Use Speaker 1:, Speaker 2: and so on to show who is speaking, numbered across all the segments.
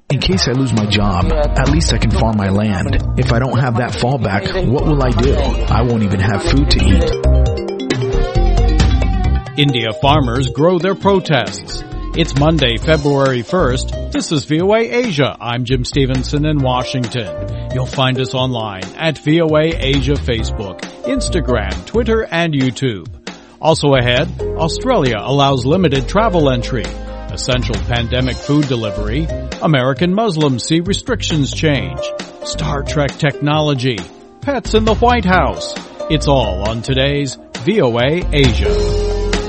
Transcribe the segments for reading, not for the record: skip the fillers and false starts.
Speaker 1: In case I lose my job, at least I can farm my land. If I don't have that fallback, what will I do? I won't even have food to eat.
Speaker 2: India farmers grow their protests. It's Monday, February 1st. This is VOA Asia. I'm Jim Stevenson in Washington. You'll find us online at VOA Asia Facebook, Instagram, Twitter, and YouTube. Also ahead, Australia allows limited travel entry. Essential pandemic food delivery. American Muslims see restrictions change. Star Trek technology. Pets in the White House. It's all on today's VOA Asia.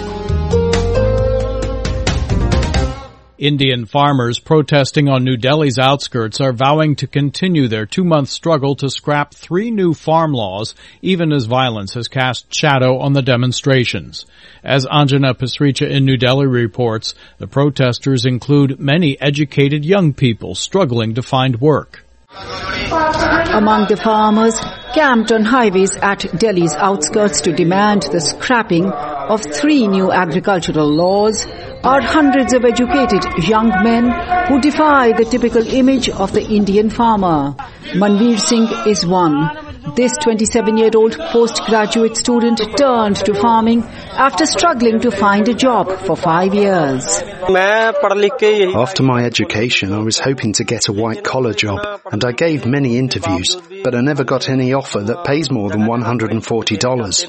Speaker 2: Indian farmers protesting on New Delhi's outskirts are vowing to continue their 2-month struggle to scrap 3 new farm laws, even as violence has cast shadow on the demonstrations. As Anjana Pasricha in New Delhi reports, the protesters include many educated young people struggling to find work.
Speaker 3: Among the farmers camped on highways at Delhi's outskirts to demand the scrapping of 3 new agricultural laws are hundreds of educated young men who defy the typical image of the Indian farmer. Manveer Singh is one. This 27-year-old postgraduate student turned to farming after struggling to find a job for 5 years.
Speaker 4: After my education, I was hoping to get a white-collar job, and I gave many interviews, but I never got any offer that pays more than $140.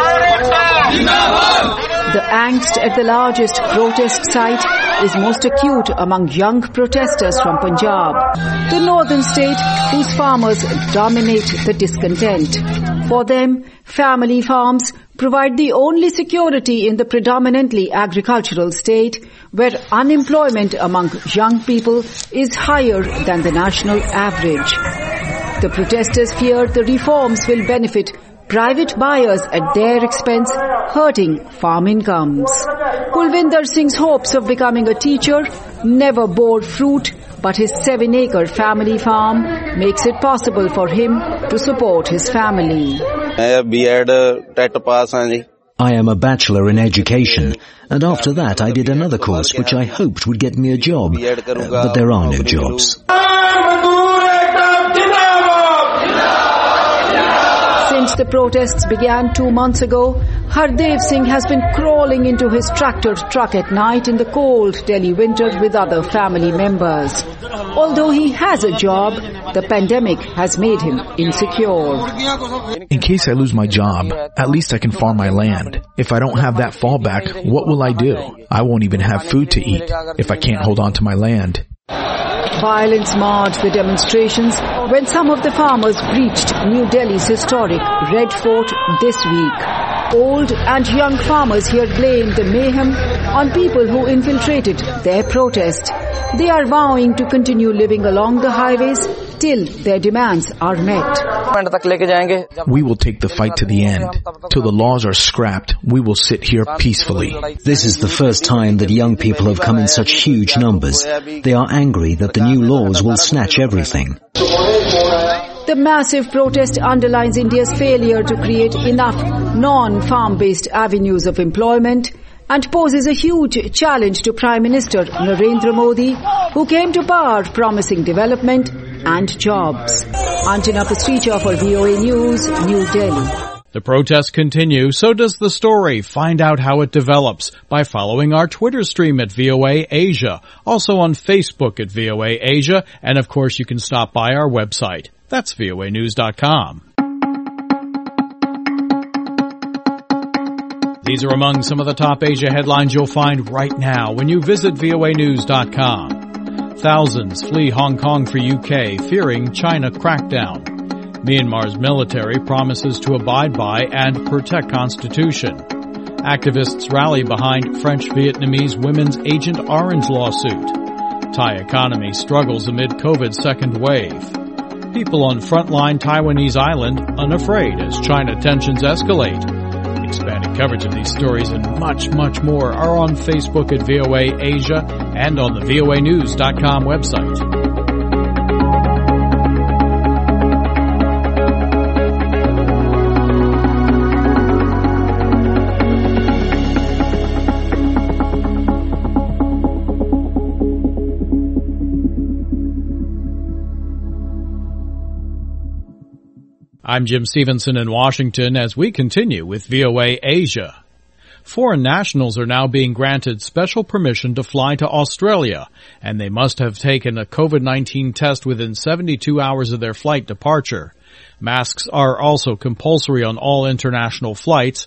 Speaker 3: The angst at the largest protest site is most acute among young protesters from Punjab, the northern state whose farmers dominate the discontent. For them, family farms provide the only security in the predominantly agricultural state, where unemployment among young people is higher than the national average. The protesters fear the reforms will benefit private buyers at their expense, hurting farm incomes. Kulvinder Singh's hopes of becoming a teacher never bore fruit, but his 7-acre family farm makes it possible for him to support his family.
Speaker 5: I am a bachelor in education, and after that I did another course which I hoped would get me a job, but there are no jobs.
Speaker 3: Since the protests began 2 months ago, Hardev Singh has been crawling into his tractor truck at night in the cold Delhi winter with other family members. Although he has a job, the pandemic has made him insecure.
Speaker 1: In case I lose my job, at least I can farm my land. If I don't have that fallback, what will I do? I won't even have food to eat if I can't hold on to my land.
Speaker 3: Violence marred the demonstrations when some of the farmers breached New Delhi's historic Red Fort this week. Old and young farmers here blame the mayhem on people who infiltrated their protest. They are vowing to continue living along the highways till their demands are met.
Speaker 1: We will take the fight to the end. Till the laws are scrapped, we will sit here peacefully.
Speaker 5: This is the first time that young people have come in such huge numbers. They are angry that the new laws will snatch everything.
Speaker 3: The massive protest underlines India's failure to create enough non-farm-based avenues of employment and poses a huge challenge to Prime Minister Narendra Modi, who came to power promising development and jobs. Anjana Pasricha for VOA News, New Delhi.
Speaker 2: The protests continue, so does the story. Find out how it develops by following our Twitter stream at VOA Asia, also on Facebook at VOA Asia, and of course you can stop by our website. That's voanews.com. These are among some of the top Asia headlines you'll find right now when you visit voanews.com. Thousands flee Hong Kong for UK, fearing China crackdown. Myanmar's military promises to abide by and protect Constitution. Activists rally behind French-Vietnamese women's Agent Orange lawsuit. Thai economy struggles amid COVID's second wave. People on frontline Taiwanese island unafraid as China tensions escalate. Expanded coverage of these stories and much, much more are on Facebook at VOA Asia and on the voanews.com website. I'm Jim Stevenson in Washington as we continue with VOA Asia. Foreign nationals are now being granted special permission to fly to Australia, and they must have taken a COVID-19 test within 72 hours of their flight departure. Masks are also compulsory on all international flights.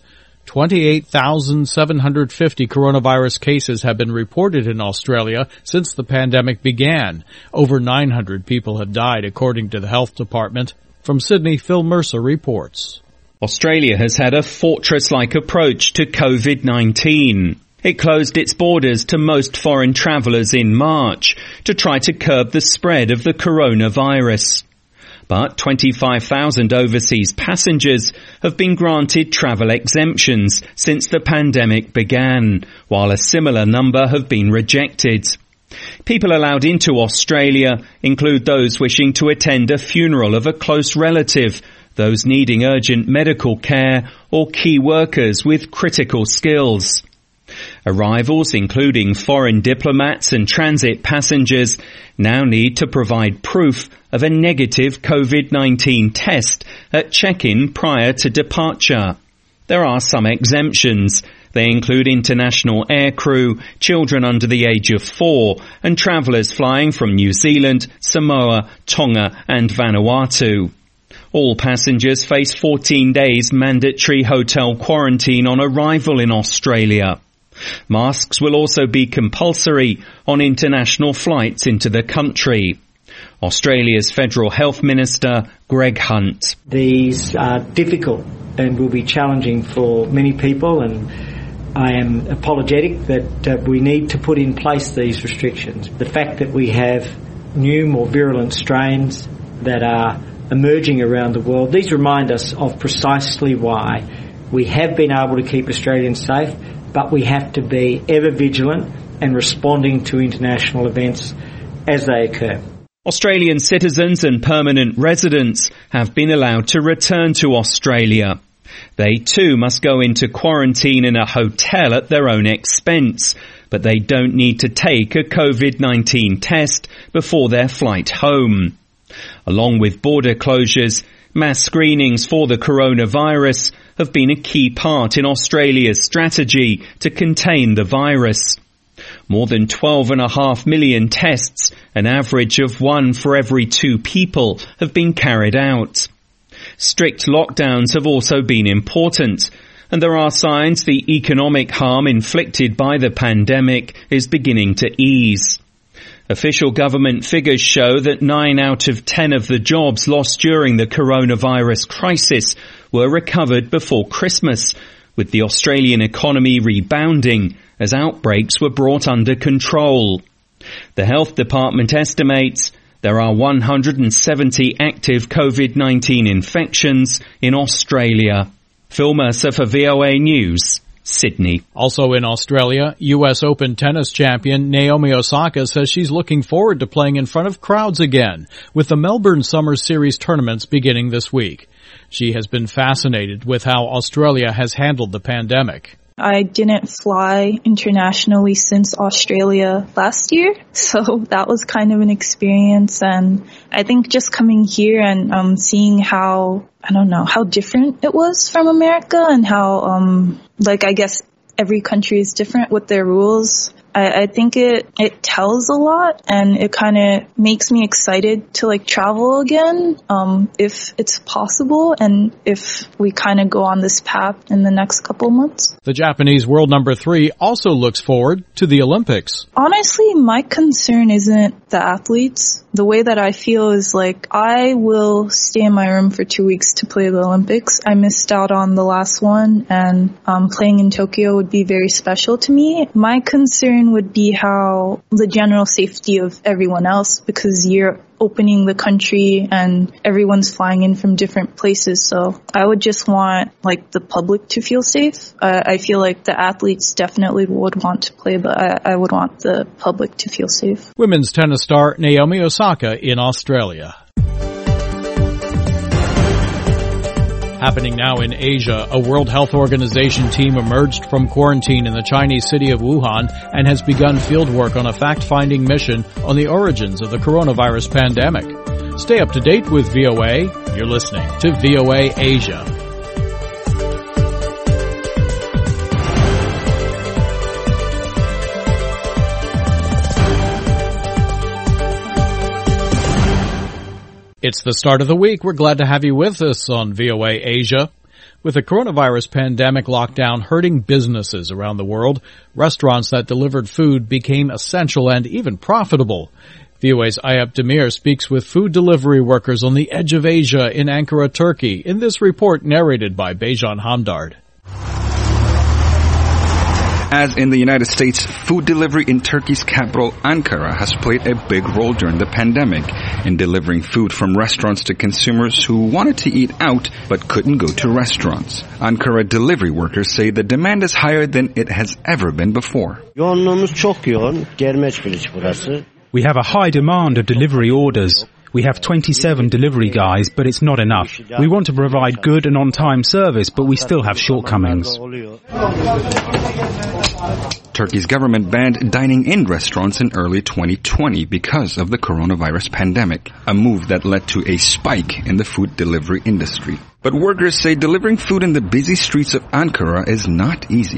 Speaker 2: 28,750 coronavirus cases have been reported in Australia since the pandemic began. Over 900 people have died, according to the Health Department. From Sydney, Phil Mercer reports.
Speaker 6: Australia has had a fortress-like approach to COVID-19. It closed its borders to most foreign travellers in March to try to curb the spread of the coronavirus. But 25,000 overseas passengers have been granted travel exemptions since the pandemic began, while a similar number have been rejected. People allowed into Australia include those wishing to attend a funeral of a close relative, those needing urgent medical care, or key workers with critical skills. Arrivals, including foreign diplomats and transit passengers, now need to provide proof of a negative COVID-19 test at check-in prior to departure. There are some exemptions. They include international aircrew, children under the age of 4, and travellers flying from New Zealand, Samoa, Tonga and Vanuatu. All passengers face 14 days mandatory hotel quarantine on arrival in Australia. Masks will also be compulsory on international flights into the country. Australia's Federal Health Minister, Greg Hunt.
Speaker 7: These are difficult and will be challenging for many people, and I am apologetic that we need to put in place these restrictions. The fact that we have new, more virulent strains that are emerging around the world, these remind us of precisely why we have been able to keep Australians safe, but we have to be ever vigilant and responding to international events as they occur.
Speaker 6: Australian citizens and permanent residents have been allowed to return to Australia. They too must go into quarantine in a hotel at their own expense, but they don't need to take a COVID-19 test before their flight home. Along with border closures, mass screenings for the coronavirus have been a key part in Australia's strategy to contain the virus. More than 12.5 million tests, an average of 1 for every 2 people, have been carried out. Strict lockdowns have also been important, and there are signs the economic harm inflicted by the pandemic is beginning to ease. Official government figures show that 9 out of 10 of the jobs lost during the coronavirus crisis were recovered before Christmas, with the Australian economy rebounding as outbreaks were brought under control. The Health Department estimates there are 170 active COVID-19 infections in Australia. Phil Mercer for VOA News, Sydney.
Speaker 2: Also in Australia, U.S. Open tennis champion Naomi Osaka says she's looking forward to playing in front of crowds again, with the Melbourne Summer Series tournaments beginning this week. She has been fascinated with how Australia has handled the pandemic.
Speaker 8: I didn't fly internationally since Australia last year, so that was kind of an experience. And I think just coming here and seeing how, how different it was from America, and how, I guess every country is different with their rules. I think it tells a lot, and it kind of makes me excited to travel again, if it's possible, and if we kind of go on this path in the next couple months.
Speaker 2: The Japanese world number 3 also looks forward to the Olympics.
Speaker 8: Honestly, my concern isn't the athletes. The way that I feel is I will stay in my room for 2 weeks to play the Olympics. I missed out on the last one, and playing in Tokyo would be very special to me. My concern would be how the general safety of everyone else, because you're opening the country and everyone's flying in from different places. So I would just want the public to feel safe. I feel like the athletes definitely would want to play, but I would want the public to feel safe.
Speaker 2: Women's tennis star Naomi Osaka in Australia. Happening now in Asia, a World Health Organization team emerged from quarantine in the Chinese city of Wuhan and has begun fieldwork on a fact-finding mission on the origins of the coronavirus pandemic. Stay up to date with VOA. You're listening to VOA Asia. It's the start of the week. We're glad to have you with us on VOA Asia. With the coronavirus pandemic lockdown hurting businesses around the world, restaurants that delivered food became essential and even profitable. VOA's Ayap Demir speaks with food delivery workers on the edge of Asia in Ankara, Turkey, in this report narrated by Bejan Hamdard.
Speaker 9: As in the United States, food delivery in Turkey's capital, Ankara, has played a big role during the pandemic in delivering food from restaurants to consumers who wanted to eat out but couldn't go to restaurants. Ankara delivery workers say the demand is higher than it has ever been before.
Speaker 10: Yoğunluğumuz çok yoğun. Germeçbirliç burası.
Speaker 11: We have a high demand of delivery orders. We have 27 delivery guys, but it's not enough. We want to provide good and on-time service, but we still have shortcomings.
Speaker 9: Turkey's government banned dining in restaurants in early 2020 because of the coronavirus pandemic, a move that led to a spike in the food delivery industry. But workers say delivering food in the busy streets of Ankara is not easy.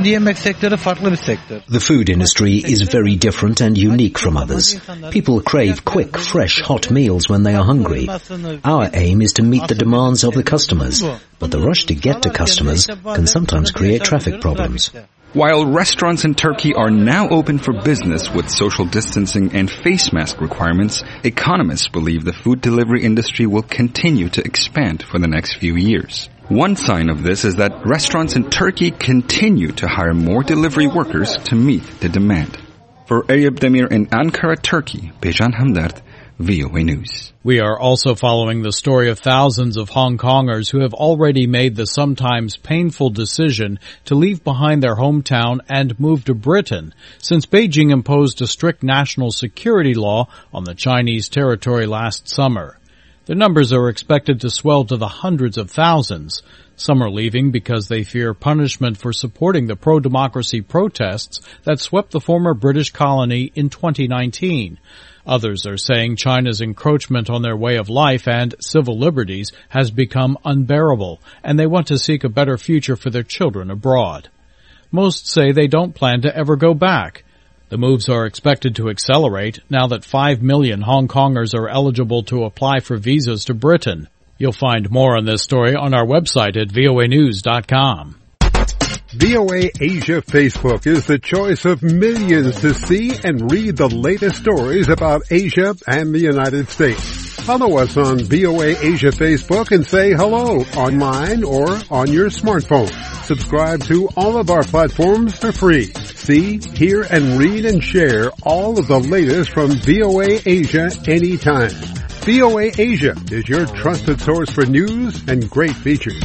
Speaker 5: The food industry is very different and unique from others. People crave quick, fresh, hot meals when they are hungry. Our aim is to meet the demands of the customers, but the rush to get to customers can sometimes create traffic problems.
Speaker 9: While restaurants in Turkey are now open for business with social distancing and face mask requirements, economists believe the food delivery industry will continue to expand for the next few years. One sign of this is that restaurants in Turkey continue to hire more delivery workers to meet the demand. For Ayap Demir in Ankara, Turkey, Bejan Hamdard, VOA News.
Speaker 2: We are also following the story of thousands of Hong Kongers who have already made the sometimes painful decision to leave behind their hometown and move to Britain, since Beijing imposed a strict national security law on the Chinese territory last summer. The numbers are expected to swell to the hundreds of thousands. Some are leaving because they fear punishment for supporting the pro-democracy protests that swept the former British colony in 2019. Others are saying China's encroachment on their way of life and civil liberties has become unbearable, and they want to seek a better future for their children abroad. Most say they don't plan to ever go back. The moves are expected to accelerate now that 5 million Hong Kongers are eligible to apply for visas to Britain. You'll find more on this story on our website at voanews.com.
Speaker 12: VOA Asia Facebook is the choice of millions to see and read the latest stories about Asia and the United States. Follow us on VOA Asia Facebook and say hello online or on your smartphone. Subscribe to all of our platforms for free. See, hear, and read and share all of the latest from VOA Asia anytime. VOA Asia is your trusted source for news and great features.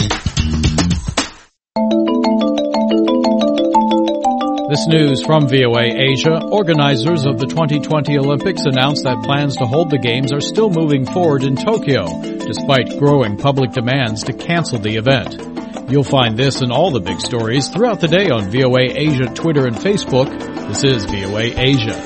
Speaker 2: This news from VOA Asia. Organizers of the 2020 Olympics announced that plans to hold the Games are still moving forward in Tokyo, despite growing public demands to cancel the event. You'll find this and all the big stories throughout the day on VOA Asia, Twitter, and Facebook. This is VOA Asia.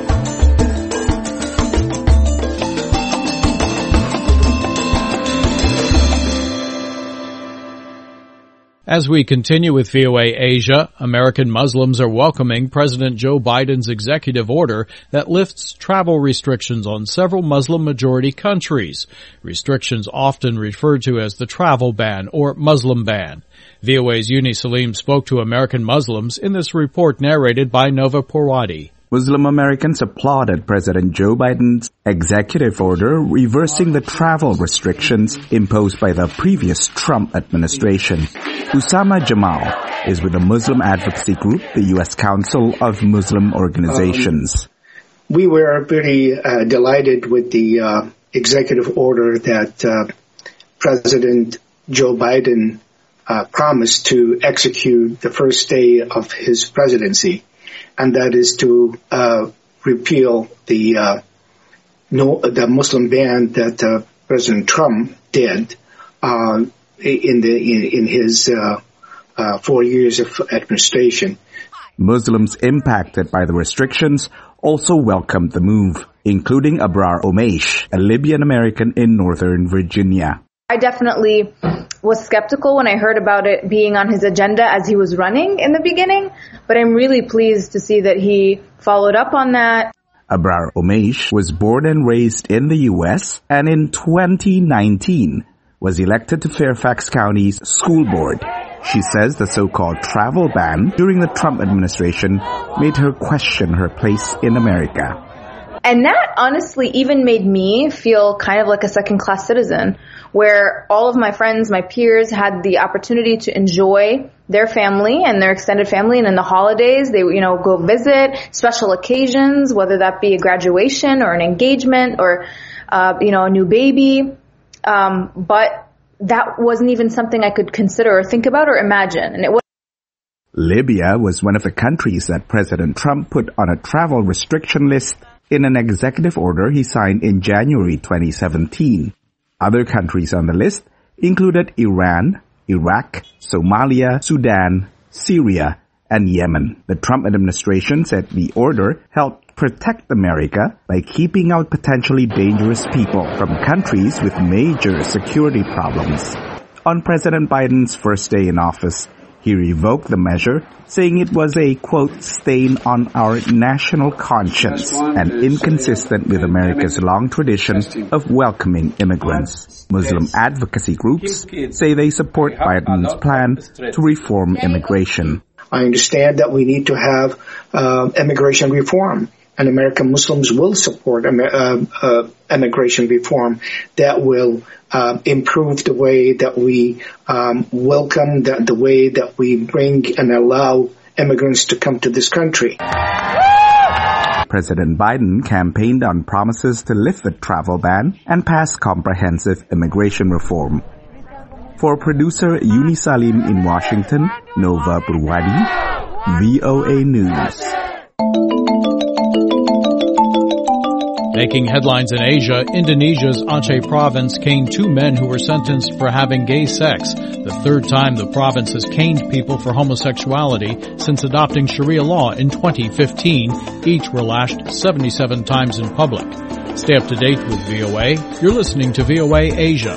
Speaker 2: As we continue with VOA Asia, American Muslims are welcoming President Joe Biden's executive order that lifts travel restrictions on several Muslim-majority countries, restrictions often referred to as the travel ban or Muslim ban. VOA's Uni Salim spoke to American Muslims in this report narrated by Nova Porwadi.
Speaker 13: Muslim Americans applauded President Joe Biden's executive order reversing the travel restrictions imposed by the previous Trump administration. Usama Jamal is with the Muslim advocacy group, the U.S. Council of Muslim Organizations.
Speaker 14: We were pretty delighted with the executive order that President Joe Biden promised to execute the first day of his presidency. And that is to repeal the Muslim ban that President Trump did in his 4 years of administration.
Speaker 13: Muslims impacted by the restrictions also welcomed the move, including Abrar Omeish, a Libyan American in Northern Virginia.
Speaker 15: I definitely was skeptical when I heard about it being on his agenda as he was running in the beginning, but I'm really pleased to see that he followed up on that.
Speaker 13: Abrar Omeish was born and raised in the U.S. and in 2019 was elected to Fairfax County's school board. She says the so-called travel ban during the Trump administration made her question her place in America.
Speaker 15: And that honestly even made me feel kind of like a second-class citizen, where all of my friends, my peers had the opportunity to enjoy their family and their extended family, and in the holidays they, go visit special occasions, whether that be a graduation or an engagement or, a new baby. But that wasn't even something I could consider or think about or imagine. And it was.
Speaker 13: Libya was one of the countries that President Trump put on a travel restriction list in an executive order he signed in January 2017. Other countries on the list included Iran, Iraq, Somalia, Sudan, Syria, and Yemen. The Trump administration said the order helped protect America by keeping out potentially dangerous people from countries with major security problems. On President Biden's first day in office, he revoked the measure, saying it was a, quote, stain on our national conscience and inconsistent with America's long tradition of welcoming immigrants. Muslim advocacy groups say they support Biden's plan to reform immigration.
Speaker 14: I understand that we need to have immigration reform, and American Muslims will support immigration reform that will improve the way that we welcome, the way that we bring and allow immigrants to come to this country.
Speaker 13: President Biden campaigned on promises to lift the travel ban and pass comprehensive immigration reform. For producer Yuni Salim in Washington, Nova Purwadi, VOA News.
Speaker 2: Making headlines in Asia, Indonesia's Aceh province caned 2 men who were sentenced for having gay sex, the third time the province has caned people for homosexuality since adopting Sharia law in 2015. Each were lashed 77 times in public. Stay up to date with VOA. You're listening to VOA Asia.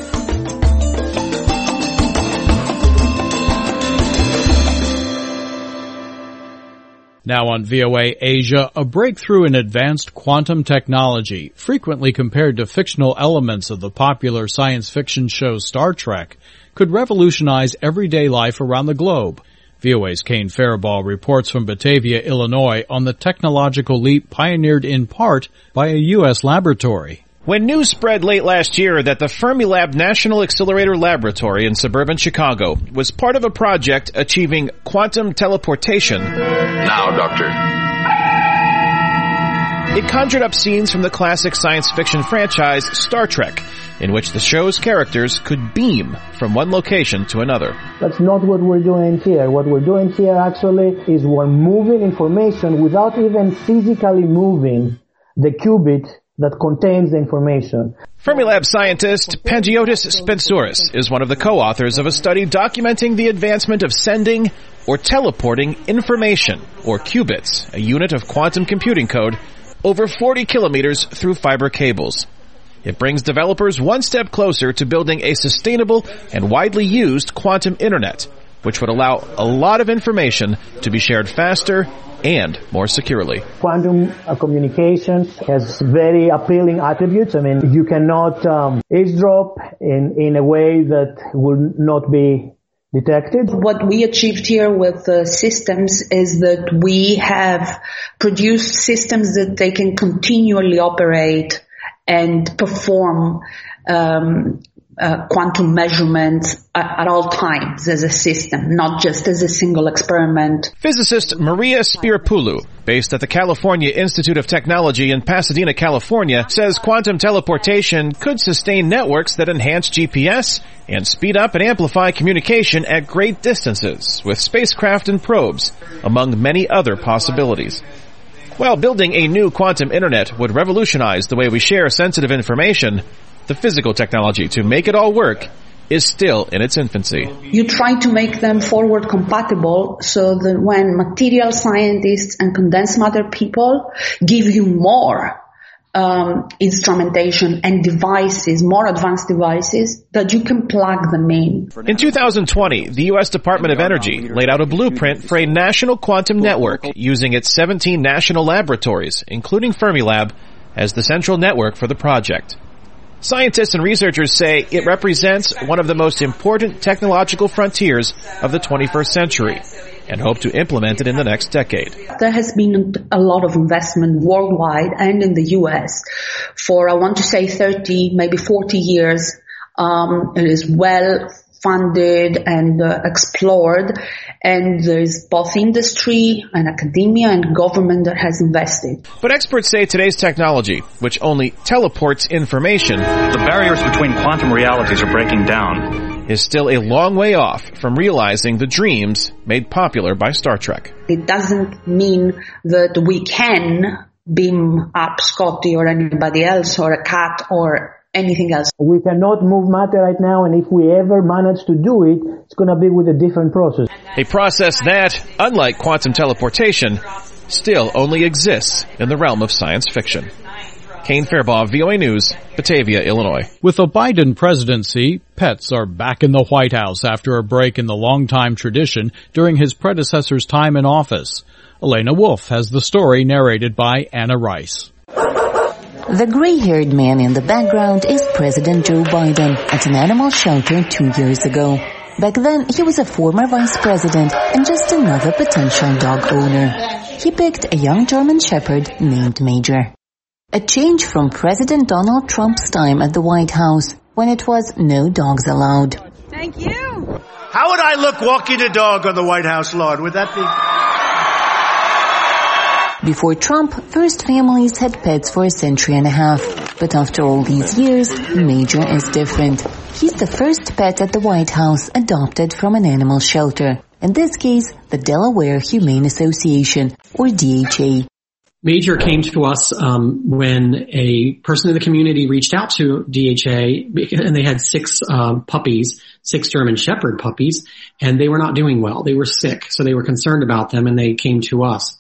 Speaker 2: Now on VOA Asia, a breakthrough in advanced quantum technology, frequently compared to fictional elements of the popular science fiction show Star Trek, could revolutionize everyday life around the globe. VOA's Kane Faribault reports from Batavia, Illinois, on the technological leap pioneered in part by a U.S. laboratory.
Speaker 16: When news spread late last year that the Fermilab National Accelerator Laboratory in suburban Chicago was part of a project achieving quantum teleportation.
Speaker 17: Now, Doctor.
Speaker 16: It conjured up scenes from the classic science fiction franchise Star Trek, in which the show's characters could beam from one location to another.
Speaker 18: That's not what we're doing here. What we're doing here actually is we're moving information without even physically moving the qubit that contains the information.
Speaker 16: Fermilab scientist Pangiotis Spensuris is one of the co-authors of a study documenting the advancement of sending or teleporting information, or qubits, a unit of quantum computing code, over 40 kilometers through fiber cables. It brings developers one step closer to building a sustainable and widely used quantum internet, which would allow a lot of information to be shared faster and more securely.
Speaker 18: Quantum communications has very appealing attributes. I mean, you cannot eavesdrop in a way that will not be detected.
Speaker 19: What we achieved here with the systems is that we have produced systems that they can continually operate and perform quantum measurements at all times as a system, not just as a single experiment.
Speaker 16: Physicist Maria Spirapoulou, based at the California Institute of Technology in Pasadena, California, says quantum teleportation could sustain networks that enhance GPS and speed up and amplify communication at great distances with spacecraft and probes, among many other possibilities. While building a new quantum internet would revolutionize the way we share sensitive information, the physical technology to make it all work is still in its infancy.
Speaker 19: You try to make them forward compatible so that when material scientists and condensed matter people give you more instrumentation and devices, more advanced devices, that you can plug them in.
Speaker 16: In 2020, the U.S. Department of Energy laid out a blueprint for a national quantum network using its 17 national laboratories, including Fermilab, as the central network for the project. Scientists and researchers say it represents one of the most important technological frontiers of the 21st century and hope to implement it in the next decade.
Speaker 19: There has been a lot of investment worldwide and in the U.S. for, I want to say, 30, maybe 40 years. It is well funded and explored, and there's both industry and academia and government that has invested.
Speaker 16: But experts say today's technology, which only teleports information,
Speaker 17: the barriers between quantum realities are breaking down,
Speaker 16: is still a long way off from realizing the dreams made popular by Star Trek.
Speaker 19: It doesn't mean that we can beam up Scotty or anybody else or a cat or anything else.
Speaker 18: We cannot move matter right now, and if we ever manage to do it, it's going to be with a different process.
Speaker 16: A process that, unlike quantum teleportation, still only exists in the realm of science fiction. Kane Fairbaugh, VOA News, Batavia, Illinois.
Speaker 2: With the Biden presidency, pets are back in the White House after a break in the longtime tradition during his predecessor's time in office. Elena Wolf has the story narrated by Anna Rice.
Speaker 20: The gray-haired man in the background is President Joe Biden at an animal shelter 2 years ago. Back then, he was a former vice president and just another potential dog owner. He picked a young German shepherd named Major. A change from President Donald Trump's time at the White House, when it was no dogs allowed.
Speaker 21: Thank you. How would I look walking a dog on the White House lawn? Would that
Speaker 20: be... Before Trump, first families had pets for a century and a half. But after all these years, Major is different. He's the first pet at the White House adopted from an animal shelter. In this case, the Delaware Humane Association, or DHA.
Speaker 22: Major came to us when a person in the community reached out to DHA, and they had 6 puppies, 6 German Shepherd puppies, and they were not doing well. They were sick, so they were concerned about them, and they came to us.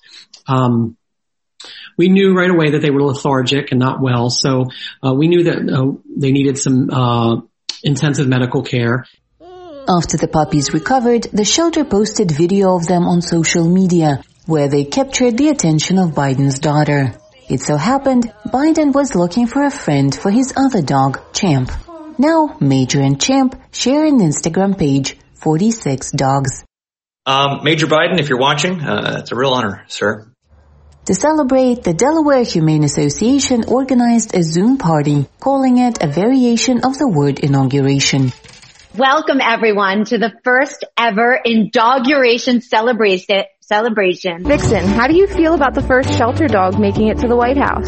Speaker 22: We knew right away that they were lethargic and not well, so we knew that they needed some intensive medical care.
Speaker 20: After the puppies recovered, the shelter posted video of them on social media, where they captured the attention of Biden's daughter. It so happened, Biden was looking for a friend for his other dog, Champ. Now, Major and Champ share an Instagram page, 46 dogs.
Speaker 23: Major Biden, if you're watching, it's a real honor, sir.
Speaker 20: To celebrate, the Delaware Humane Association organized a Zoom party, calling it a variation of the word inauguration.
Speaker 24: Welcome, everyone, to the first ever inauguration celebration.
Speaker 25: Vixen, how do you feel about the first shelter dog making it to the White House?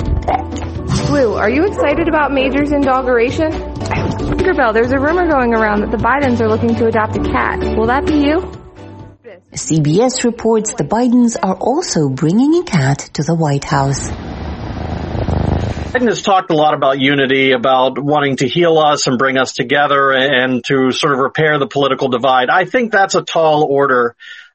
Speaker 25: Blue, are you excited about Major's inauguration? Tinkerbell, there's a rumor going around that the Bidens are looking to adopt a cat. Will that be you?
Speaker 20: CBS reports the Bidens are also bringing a cat to the White House.
Speaker 26: Biden has talked a lot about unity, about wanting to heal us and bring us together and to sort of repair the political divide. I think that's a tall order.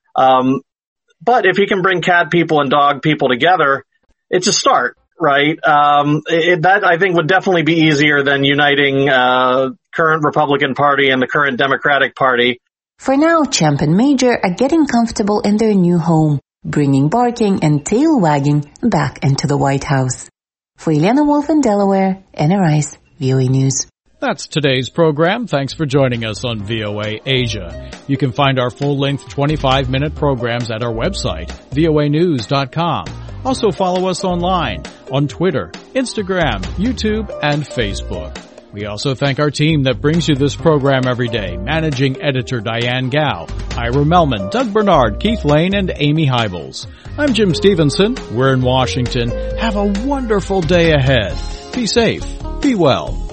Speaker 26: But if he can bring cat people and dog people together, it's a start, right? That I think would definitely be easier than uniting current Republican Party and the current Democratic Party.
Speaker 20: For now, Champ and Major are getting comfortable in their new home, bringing barking and tail wagging back into the White House. For Elena Wolf in Delaware, Anna Rice, VOA News.
Speaker 2: That's today's program. Thanks for joining us on VOA Asia. You can find our full-length 25-minute programs at our website, voanews.com. Also follow us online on Twitter, Instagram, YouTube, and Facebook. We also thank our team that brings you this program every day, managing editor Diane Gao, Ira Melman, Doug Bernard, Keith Lane, and Amy Hybels. I'm Jim Stevenson. We're in Washington. Have a wonderful day ahead. Be safe. Be well.